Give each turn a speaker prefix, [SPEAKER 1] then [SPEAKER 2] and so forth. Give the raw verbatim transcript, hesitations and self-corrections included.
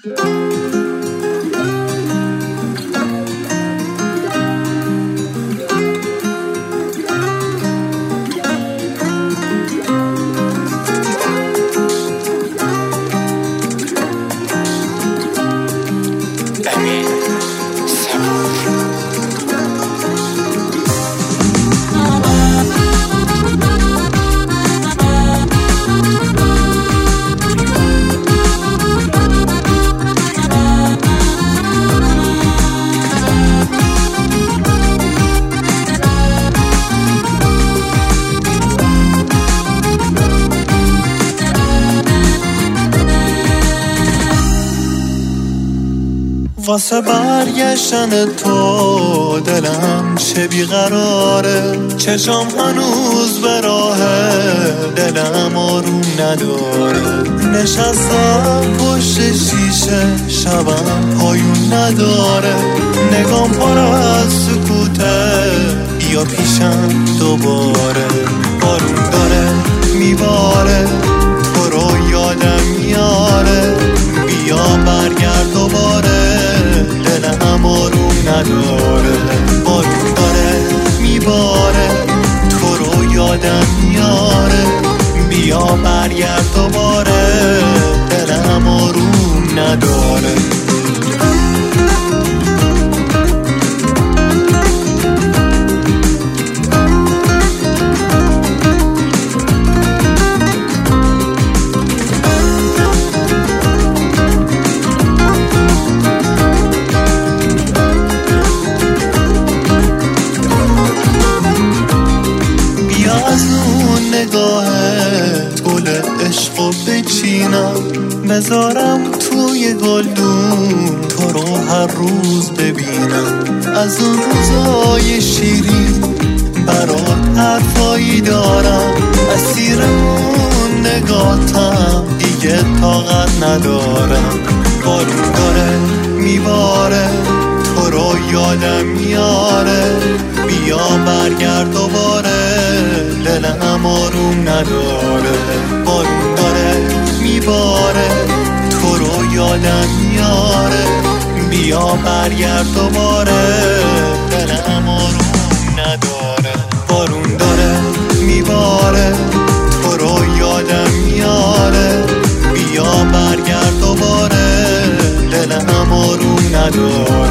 [SPEAKER 1] واسه برگشتن تو دلم چه بیقراره، چشم هنوز به راهه، دلم آروم نداره. نشستم پشت شیشه شبم پایون نداره، نگام پر از سکوته، بیا پیشم دوباره. بارون داره میباره، تو رو یادم میاره، بیا برگرد دوباره، دلم آروم نداره. بارون داره میباره، تو رو یادم میاره، بیا برگرد دوباره، دلم آروم نداره. از اون نگاهت گل عشقو بچینم، بذارم توی گلدون، تو رو هر روز ببینم. از اون روزای شیرین برات حرفایی دارم، اسیر اون نگاهتم، دیگه طاقت ندارم. بارون داره میباره، تو رو یادم میاره، بیا برگرد دوباره، دلم آروم نداره. بارون داره میباره، تو رو یادم میاره، بیا برگرد دوباره، دلم آروم نداره. بارون داره میباره، تو رو یادم میاره، بیا برگرد دوباره، دلم آروم نداره.